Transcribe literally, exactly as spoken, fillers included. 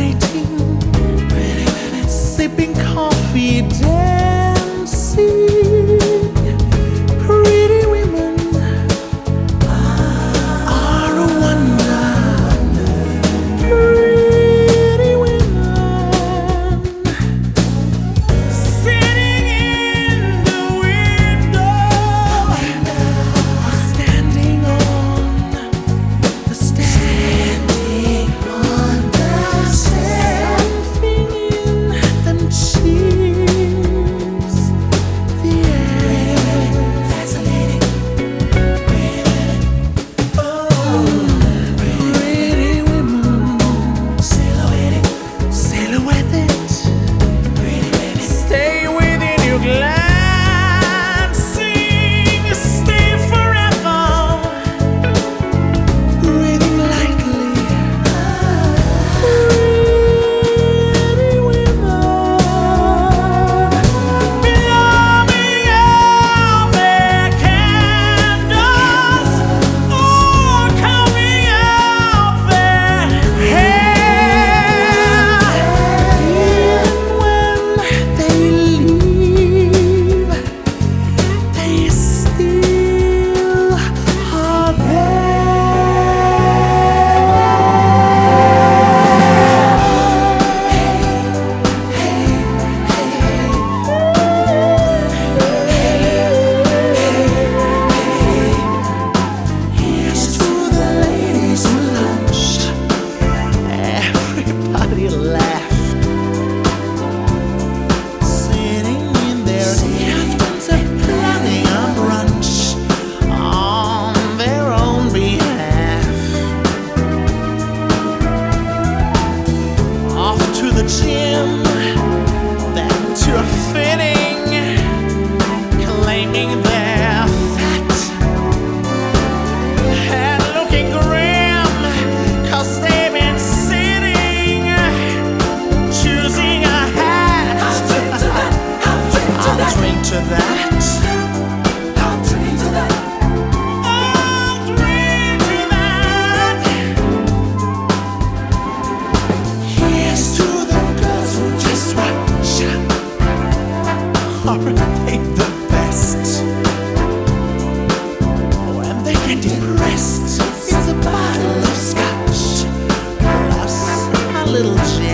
waiting, sipping coffee, dancing. Pretty women are a wonder. Pretty women sitting in the window, standing on the stairs. Something in them cheers the air. Oh, pretty women silhouetted, stay within your glancing, stay forever, breathing lightly. Pretty women blowing out their candles or combing out their hair. Even when they leave, they still are Here's to the ladies who lunched. Everybody laughed, sitting in their caftans and planning a brunch on their own behalf. Off to the gym, then to a fitting, claiming they're fat and looking grim, 'cause they've been sitting, choosing a hat. I'll drink to that. I'll drink to that. I'll drink to that. Here's to the girls who just watch. Aren't they the best? When they get depressed, it's a bottle of scotch plus a little gin.